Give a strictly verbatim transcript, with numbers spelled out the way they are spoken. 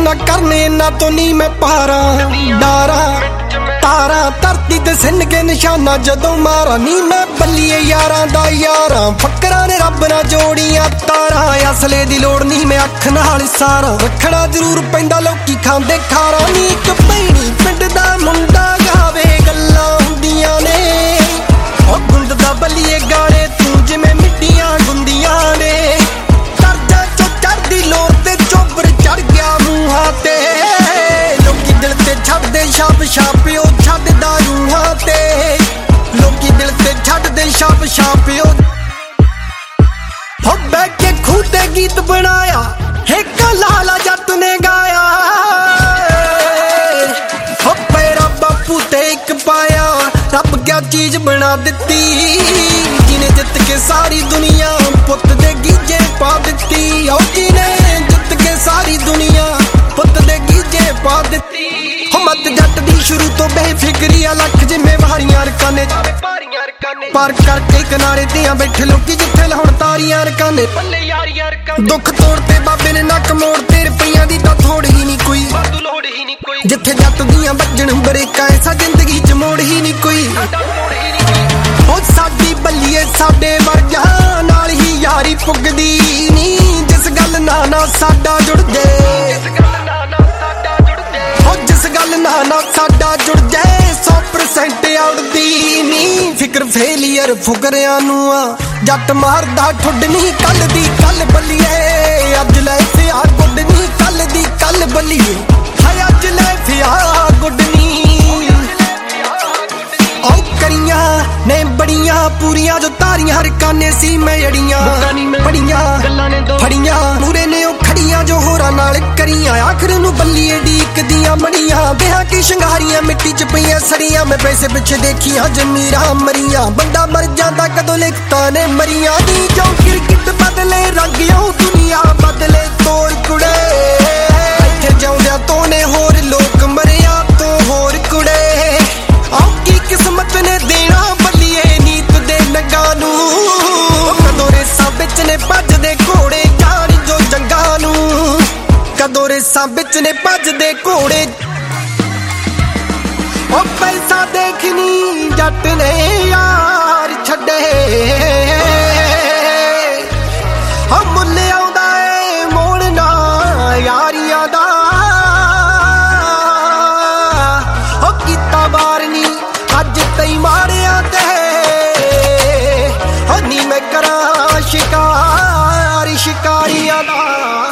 ना करने ना तो नी मैं पारा डारा तारा धरती ते सिन के निशाना जदों मारा नी मैं बल्लिए यारां दा यारां फकरां ने रब ना जोड़ियां तारा असले दी लोड़ नी मैं अख नाल सारा रखना जरूर पैंदा लोकी खांदे खारा नी इक भैणी पिंड दा मुंडा गावे गल्लां हुंदियां ने ओ गुंद दा बल्लिए गाने तू जिवें मिट्टियां गुंदियां ने करदा चो चढ़दी लोर ते चोबर चढ़ गया मूंहां ते लोकी दिल ते छड्डदे छाप छाप ओ छड्डदा रूहां ते लोकी दिल ते छड्डदे छाप छाप ओ हो बैठ के खूह ते गीत बनाया एक लाला जट ने गाया हो पैरा बापू ते एक पाया रब क्या चीज बना दिती जिन्हें जित के सारी दुनिया पुत दे गीजे पा दिती ओ जिन्हें जित के सारी दुनिया पुत दे गीजे पा दिती हो मत जट दी शुरू तो बेफिक्री लख जिम्मेवारियां रकाने पार करके किनारे दियां बैठे लोकी जिथे लाउण तारियां रकाने दुख तोड़ते बाबे ने नक मोड़ते रुपइयां दी तां थोड़ ही नहीं कोई जिथे जट दियां बजण बरेका ऐसा जिंदगी च मोड़ ही नहीं कोई ओ साडी बल्लिए साडे वर्गां नाल ही यारी पुगदी नी जिस गल ना ना साडा जुड़ जाए ओ जिस गल ना ना साडा जुड़ जाए सौ परसेंट आउड़दी नी फिक्र फेलियर फुकरियां नूं आ जट मारदा ठुड नी कल दी कल बल्लिए अज लै फिया गुड नी कल दी कल बल्लिए हाय अज लै फिया गुड नी ओ करियां ने बड़ियां पूरियां जो तारियां हर काने सी मैं जड़ियां बड़ियां फड़ियां पूरे ने ओ खड़ियां जो होरां नाल करियां आखिर नूं बल्लिए डीक दियां मड़ियां बेहा की शंगारियां मिट्टी च पईयां सड़ियां मैं पैसे पिछे देखियां जमीरां मरियां बंदा मर जांदा कदों लिखता ने मरियां नी जो क्रिकेट बदले रंग ओ दुनिया बदले तोड़ कुड़े इत्थे जाउंदियां तो ने होर लोक मरिया तो होर कुड़े आओ की किस्मत ने देना बल्लिए नीत दे नंगा नूं कदों रेसां विच ने भजदे घोड़े जान जो जंगां नूं कदों रेसां विच ने भजदे घोड़े ओ पैसा देखनी जट ने यार छड्डे ओ मुल आउंदा ए मोड़ ना यारियां दा ओ कीता बार नी अज तई मारिया ते ओ नी मैं करा शिकार शिकारियां दा।